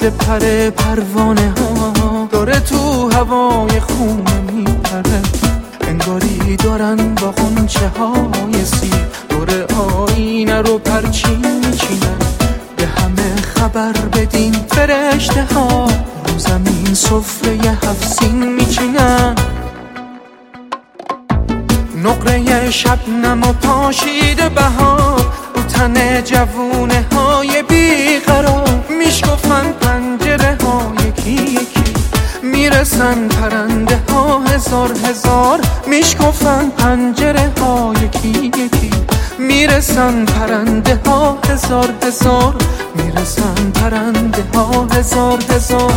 پر پروانه ها داره تو هوای خونه میپره، انگاری دارن با غنچه های سیر دور آینه رو پرچین میچینن. به همه خبر بدین فرشته ها رو زمین سفره 7 سین میچینن. نقره شبنم و پاشیده بهار رو تن جوونه های بیقرار، میشکفن پنجره ها یکی یکی، میرسن پرنده ها هزار هزار. میشکفن پنجره ها یکی یکی، میرسن پرنده ها هزار هزار. میرسن پرنده ها هزار هزار.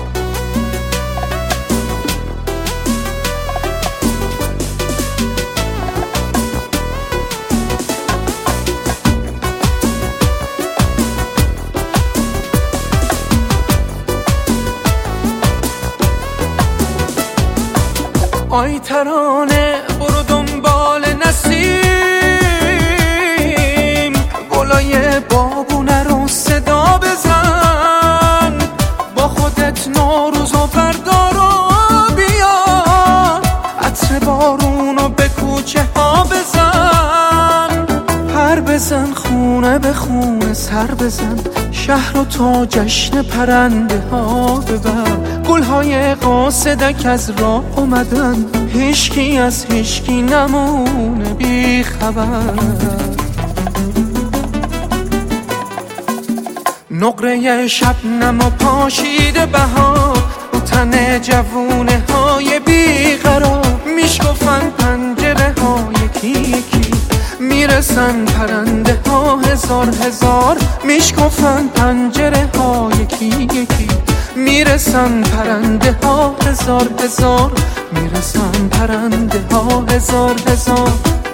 آی ترانه برو دنبال نسیم، گلای بابونه رو صدا بزن، با خودت نوروز و بردار و بیا، عطر بارونو به کوچه ها بزن. پر بزن خونه به خونه سر بزن، شهر رو تا جشن پرنده ها ببر. گلهای قاصدک از راه اومدن، هیچکی از هیچکی نمونه بی خبر. نقره شبنم و پاشیده بهار رو تن جوونه های بیقرار، میشکفن پنجره ها یکی یکی، میرسن پرنده ها هزار هزار. میشکفن پنجره ها یکی یکی، میرسن پرنده ها هزار هزار. میرسن پرنده ها هزار هزار.